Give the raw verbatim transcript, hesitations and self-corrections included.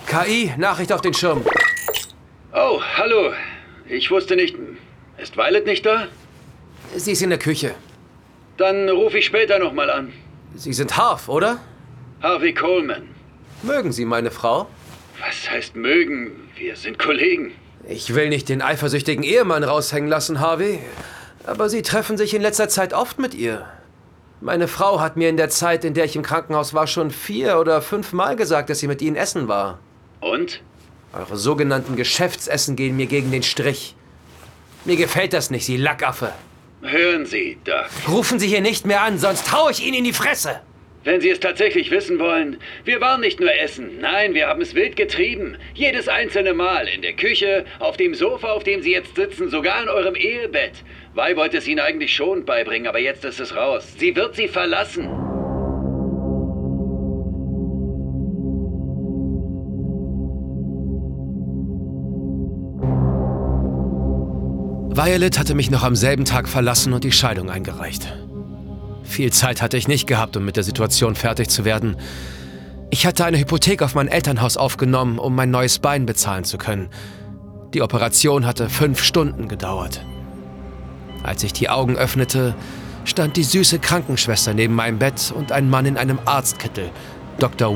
K I, Nachricht auf den Schirm. Oh, hallo. Ich wusste nicht... Ist Violet nicht da? Sie ist in der Küche. Dann rufe ich später nochmal an. Sie sind Harv, oder? Harvey Coleman. Mögen Sie meine Frau? Was heißt mögen? Wir sind Kollegen. Ich will nicht den eifersüchtigen Ehemann raushängen lassen, Harvey. Aber Sie treffen sich in letzter Zeit oft mit ihr. Meine Frau hat mir in der Zeit, in der ich im Krankenhaus war, schon vier oder fünf Mal gesagt, dass sie mit Ihnen essen war. Und? Eure sogenannten Geschäftsessen gehen mir gegen den Strich. Mir gefällt das nicht, Sie Lackaffe. Hören Sie, Doug. Rufen Sie hier nicht mehr an, sonst hau ich Ihnen in die Fresse. Wenn Sie es tatsächlich wissen wollen, wir waren nicht nur essen. Nein, wir haben es wild getrieben. Jedes einzelne Mal. In der Küche, auf dem Sofa, auf dem Sie jetzt sitzen, sogar in eurem Ehebett. Vi wollte es Ihnen eigentlich schon beibringen, aber jetzt ist es raus. Sie wird Sie verlassen. Violet hatte mich noch am selben Tag verlassen und die Scheidung eingereicht. Viel Zeit hatte ich nicht gehabt, um mit der Situation fertig zu werden. Ich hatte eine Hypothek auf mein Elternhaus aufgenommen, um mein neues Bein bezahlen zu können. Die Operation hatte fünf Stunden gedauert. Als ich die Augen öffnete, stand die süße Krankenschwester neben meinem Bett und ein Mann in einem Arztkittel, Doktor